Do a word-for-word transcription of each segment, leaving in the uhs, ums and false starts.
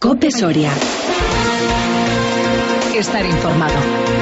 COPE Soria. Estar informado.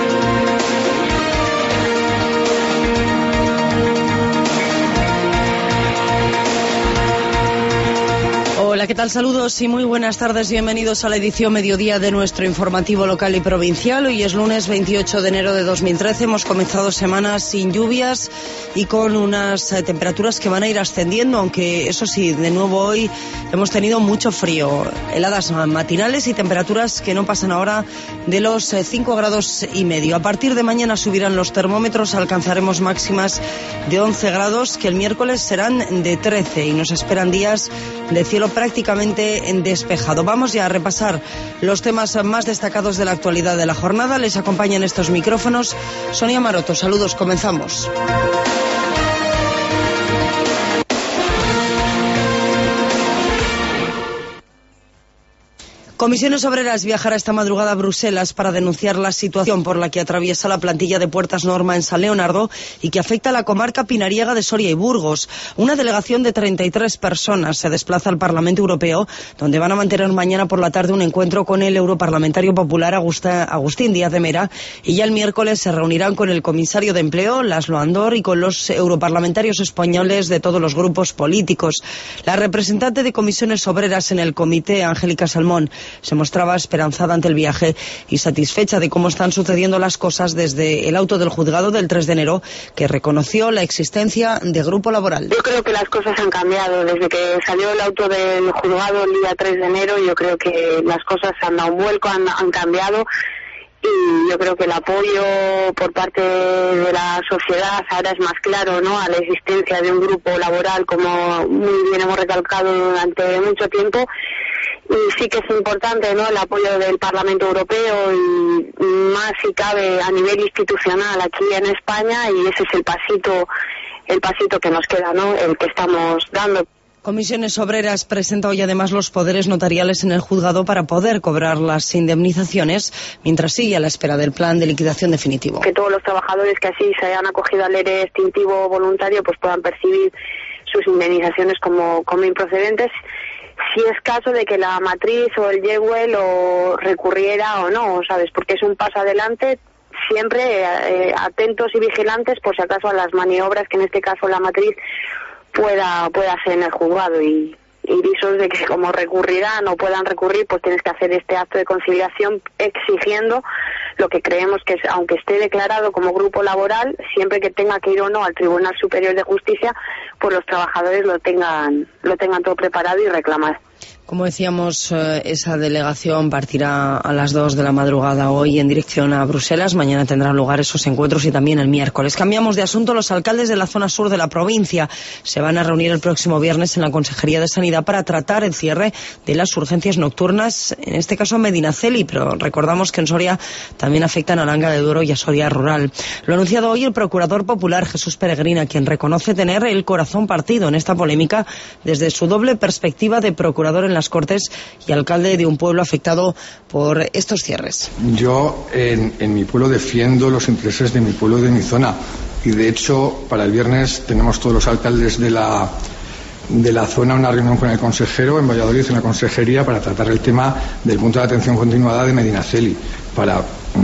Hola, ¿qué tal? Saludos y muy buenas tardes. Bienvenidos a la edición mediodía de nuestro informativo local y provincial. Hoy es lunes veintiocho de enero de dos mil trece. Hemos comenzado semanas sin lluvias y con unas eh, temperaturas que van a ir ascendiendo, aunque eso sí, de nuevo hoy hemos tenido mucho frío. Heladas matinales y temperaturas que no pasan ahora de los eh, cinco grados y medio. A partir de mañana subirán los termómetros, alcanzaremos máximas de once grados, que el miércoles serán de trece y nos esperan días de cielo prácticamente despejado. Vamos ya a repasar los temas más destacados de la actualidad de la jornada. Les acompañan estos micrófonos Sonia Maroto. Saludos, comenzamos. Comisiones Obreras viajará esta madrugada a Bruselas para denunciar la situación por la que atraviesa la plantilla de Puertas Norma en San Leonardo y que afecta a la comarca pinariega de Soria y Burgos. Una delegación de treinta y tres personas se desplaza al Parlamento Europeo, donde van a mantener mañana por la tarde un encuentro con el europarlamentario popular Agusta, Agustín Díaz de Mera, y ya el miércoles se reunirán con el comisario de Empleo, Laszlo Andor, y con los europarlamentarios españoles de todos los grupos políticos. La representante de Comisiones Obreras en el comité, Angélica Salmón, se mostraba esperanzada ante el viaje y satisfecha de cómo están sucediendo las cosas desde el auto del juzgado del tres de enero, que reconoció la existencia de grupo laboral. Yo creo que las cosas han cambiado desde que salió el auto del juzgado el día tres de enero. Yo creo que las cosas han dado un vuelco, han, han cambiado, y yo creo que el apoyo por parte de la sociedad ahora es más claro, ¿no?, a la existencia de un grupo laboral, como muy bien hemos recalcado durante mucho tiempo. Y sí que es importante, ¿no?, el apoyo del Parlamento Europeo, y más si cabe a nivel institucional aquí en España, y ese es el pasito, el pasito que nos queda, ¿no?, el que estamos dando. Comisiones Obreras presenta hoy además los poderes notariales en el juzgado para poder cobrar las indemnizaciones, mientras sigue a la espera del plan de liquidación definitivo. Que todos los trabajadores que así se hayan acogido al E R E extintivo voluntario pues puedan percibir sus indemnizaciones como, como improcedentes, si es caso de que la matriz o el Yewel lo recurriera o no, ¿sabes? Porque es un paso adelante, siempre eh, atentos y vigilantes por si acaso a las maniobras que en este caso la matriz pueda pueda hacer en el juzgado, y, y visos de que como recurrirán o puedan recurrir, pues tienes que hacer este acto de conciliación exigiendo lo que creemos que es, aunque esté declarado como grupo laboral, siempre que tenga que ir o no al Tribunal Superior de Justicia, pues los trabajadores lo tengan lo tengan todo preparado y reclamar. Como decíamos, esa delegación partirá a las dos de la madrugada hoy en dirección a Bruselas. Mañana tendrán lugar esos encuentros y también el miércoles. Cambiamos de asunto. Los alcaldes de la zona sur de la provincia se van a reunir el próximo viernes en la Consejería de Sanidad para tratar el cierre de las urgencias nocturnas, en este caso en Medinaceli, pero recordamos que en Soria también afectan a Langa de Duero y a Soria Rural. Lo ha anunciado hoy el procurador popular Jesús Peregrina, quien reconoce tener el corazón partido en esta polémica desde su doble perspectiva de procurador en las Cortes y alcalde de un pueblo afectado por estos cierres. Yo en, en mi pueblo defiendo los intereses de mi pueblo y de mi zona, y de hecho para el viernes tenemos todos los alcaldes de la de la zona una reunión con el consejero en Valladolid, en la consejería, para tratar el tema del punto de atención continuada de Medinaceli, para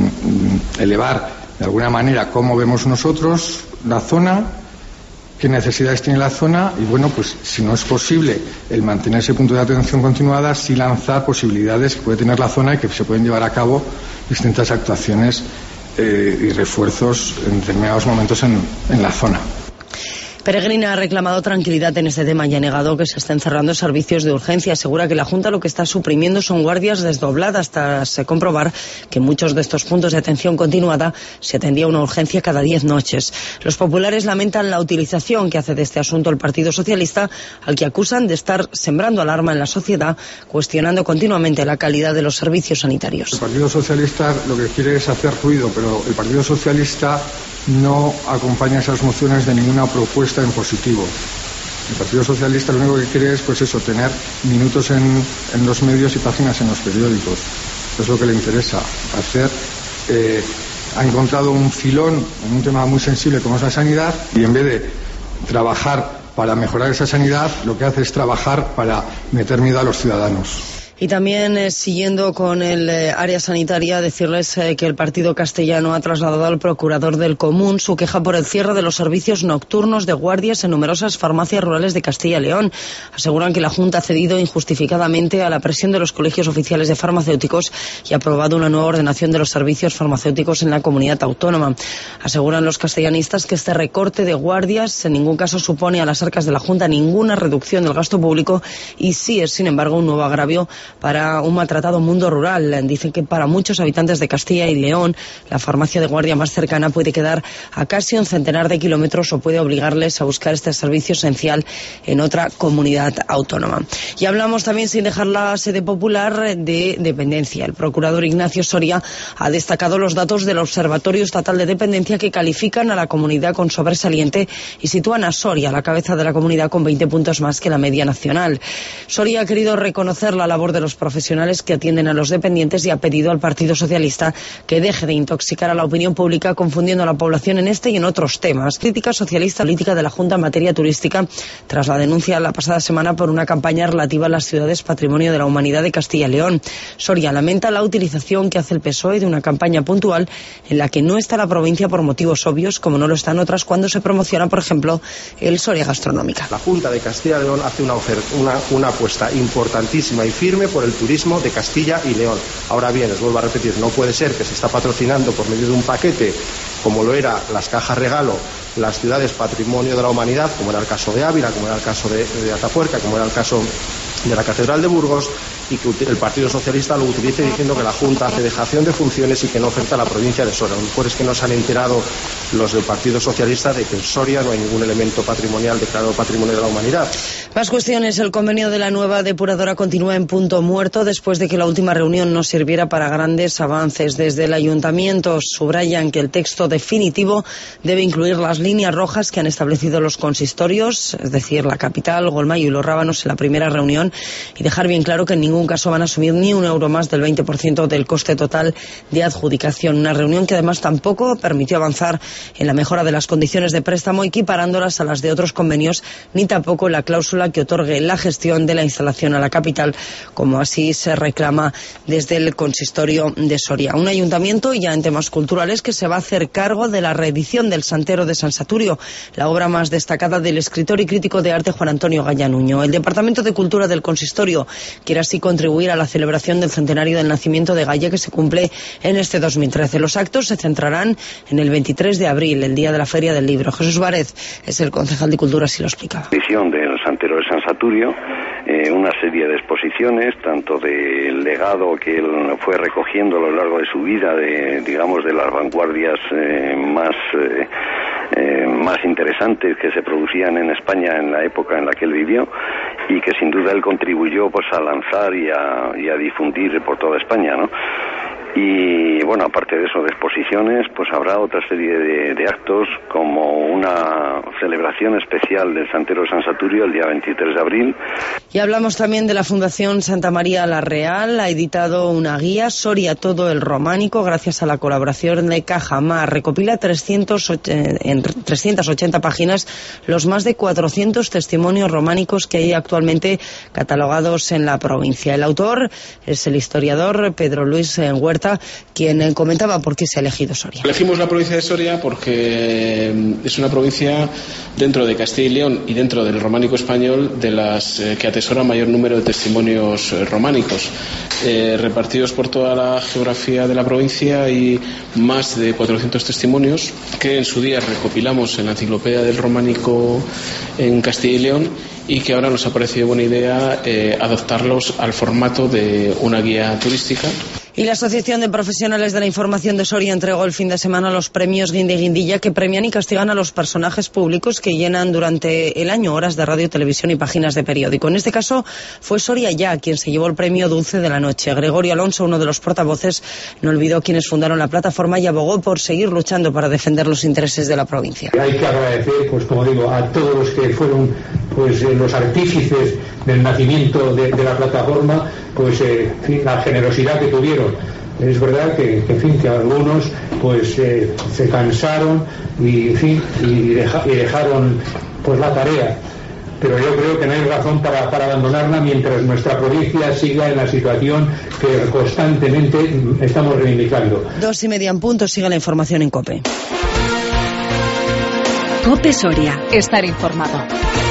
mm, elevar de alguna manera cómo vemos nosotros la zona, qué necesidades tiene la zona, y bueno, pues si no es posible el mantener ese punto de atención continuada, sí lanzar posibilidades que puede tener la zona y que se pueden llevar a cabo distintas actuaciones eh, y refuerzos en determinados momentos en, en la zona. Peregrina ha reclamado tranquilidad en este tema y ha negado que se estén cerrando servicios de urgencia. Asegura que la Junta lo que está suprimiendo son guardias desdobladas tras comprobar que en muchos de estos puntos de atención continuada se atendía una urgencia cada diez noches. Los populares lamentan la utilización que hace de este asunto el Partido Socialista, al que acusan de estar sembrando alarma en la sociedad, cuestionando continuamente la calidad de los servicios sanitarios. El Partido Socialista lo que quiere es hacer ruido, pero el Partido Socialista no acompaña esas mociones de ninguna propuesta en positivo. El Partido Socialista lo único que quiere es, pues eso, tener minutos en, en los medios y páginas en los periódicos. Eso es lo que le interesa hacer. Eh, ha encontrado un filón en un tema muy sensible como es la sanidad, y en vez de trabajar para mejorar esa sanidad, lo que hace es trabajar para meter miedo a los ciudadanos. Y también, eh, siguiendo con el eh, área sanitaria, decirles eh, que el Partido Castellano ha trasladado al procurador del Común su queja por el cierre de los servicios nocturnos de guardias en numerosas farmacias rurales de Castilla y León. Aseguran que la Junta ha cedido injustificadamente a la presión de los colegios oficiales de farmacéuticos y ha aprobado una nueva ordenación de los servicios farmacéuticos en la comunidad autónoma. Aseguran los castellanistas que este recorte de guardias en ningún caso supone a las arcas de la Junta ninguna reducción del gasto público y sí es, sin embargo, un nuevo agravio para un maltratado mundo rural. Dicen que para muchos habitantes de Castilla y León la farmacia de guardia más cercana puede quedar a casi un centenar de kilómetros o puede obligarles a buscar este servicio esencial en otra comunidad autónoma. Y hablamos también, sin dejar la sede popular, de dependencia. El procurador Ignacio Soria ha destacado los datos del Observatorio Estatal de Dependencia que califican a la comunidad con sobresaliente y sitúan a Soria a la cabeza de la comunidad con veinte puntos más que la media nacional. Soria ha querido reconocer la labor de los profesionales que atienden a los dependientes y ha pedido al Partido Socialista que deje de intoxicar a la opinión pública confundiendo a la población en este y en otros temas. Crítica socialista política de la Junta en materia turística tras la denuncia la pasada semana por una campaña relativa a las ciudades Patrimonio de la Humanidad de Castilla y León. Soria lamenta la utilización que hace el P S O E de una campaña puntual en la que no está la provincia por motivos obvios, como no lo están otras cuando se promociona, por ejemplo, el Soria Gastronómica. La Junta de Castilla y León hace una, oferta, una, una apuesta importantísima y firme por el turismo de Castilla y León. Ahora bien, les vuelvo a repetir, no puede ser que se está patrocinando por medio de un paquete, como lo era las cajas regalo, las ciudades Patrimonio de la Humanidad, como era el caso de Ávila, como era el caso de, de Atapuerca, como era el caso de la Catedral de Burgos, y que el Partido Socialista lo utilice diciendo que la Junta hace dejación de funciones y que no oferta a la provincia de Soria. Lo mejor es que no se han enterado los del Partido Socialista de que en Soria no hay ningún elemento patrimonial declarado Patrimonio de la Humanidad. Más cuestiones. El convenio de la nueva depuradora continúa en punto muerto después de que la última reunión no sirviera para grandes avances. Desde el Ayuntamiento subrayan que el texto definitivo debe incluir las líneas rojas que han establecido los consistorios, es decir, la capital, Golmayo y Los Rábanos en la primera reunión, y dejar bien claro que en ningún caso van a asumir ni un euro más del veinte por ciento del coste total de adjudicación. Una reunión que además tampoco permitió avanzar en la mejora de las condiciones de préstamo, equiparándolas a las de otros convenios, ni tampoco la cláusula que otorgue la gestión de la instalación a la capital, como así se reclama desde el consistorio de Soria. Un ayuntamiento, ya en temas culturales, que se va a hacer cargo de la reedición del Santero de San Saturio, la obra más destacada del escritor y crítico de arte Juan Antonio Gallanuño. El Departamento de Cultura del consistorio quiere así contribuir a la celebración del centenario del nacimiento de Gaya, que se cumple en este dos mil trece. Los actos se centrarán en el veintitrés de abril, el día de la Feria del Libro. Jesús Várez es el concejal de Cultura, así lo explicaba. Edición del Santero de San Saturio, eh, una serie de exposiciones, tanto del legado que él fue recogiendo a lo largo de su vida, de digamos de las vanguardias eh, más eh, eh, más interesantes que se producían en España en la época en la que él vivió, y que sin duda él contribuyó pues a lanzar y a, y a difundir por toda España, ¿no? Y bueno, aparte de eso, de exposiciones, pues habrá otra serie de, de actos, como una celebración especial del Santero de San Saturio el día veintitrés de abril. Y hablamos también de la Fundación Santa María la Real. Ha editado una guía, Soria todo el románico, gracias a la colaboración de Cajamar. Recopila trescientas ochenta páginas los más de cuatrocientos testimonios románicos que hay actualmente catalogados en la provincia. El autor es el historiador Pedro Luis Huerta, quien comentaba por qué se ha elegido Soria. Elegimos la provincia de Soria porque es una provincia dentro de Castilla y León y dentro del románico español de las eh, que atesora mayor número de testimonios eh, románicos, eh, repartidos por toda la geografía de la provincia, y más de cuatrocientos testimonios que en su día recopilamos en la enciclopedia del románico en Castilla y León, y que ahora nos ha parecido buena idea eh, adaptarlos al formato de una guía turística. Y la Asociación de Profesionales de la Información de Soria entregó el fin de semana los premios Guinde Guindilla, que premian y castigan a los personajes públicos que llenan durante el año horas de radio, televisión y páginas de periódico. En este caso fue Soria Ya quien se llevó el premio Dulce de la Noche. Gregorio Alonso, uno de los portavoces, no olvidó quienes fundaron la plataforma y abogó por seguir luchando para defender los intereses de la provincia. Hay que agradecer, pues como digo, a todos los que fueron pues eh, los artífices del nacimiento de, de la plataforma, pues eh, en fin, la generosidad que tuvieron. Es verdad que, que en fin, que algunos pues eh, se cansaron y en fin y, deja, y dejaron pues la tarea, pero yo creo que no hay razón para, para abandonarla mientras nuestra provincia siga en la situación que constantemente estamos reivindicando. Dos y media en punto, sigue la información en COPE. COPE Soria, estar informado.